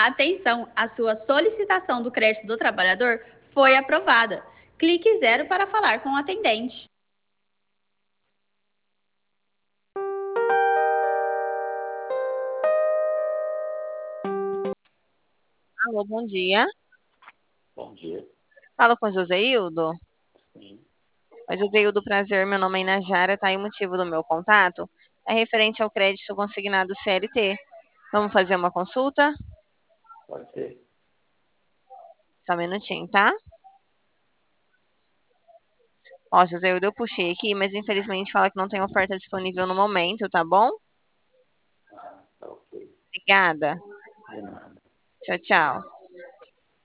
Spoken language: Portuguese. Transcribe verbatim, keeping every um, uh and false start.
Atenção, a sua solicitação do crédito do trabalhador foi aprovada. Clique zero para falar com o atendente. Alô, bom dia. Bom dia. Falo com o Joseildo. Sim, Oi, Joseildo, prazer. Meu nome é Inajara, tá aí o motivo do meu contato. É referente ao crédito consignado C L T. Vamos fazer uma consulta? pode ser. Só um minutinho, tá? Ó, Joseildo, eu puxei aqui, mas infelizmente fala que não tem oferta disponível no momento, tá bom? Ah, tá ok. Obrigada. De nada. Tchau, tchau.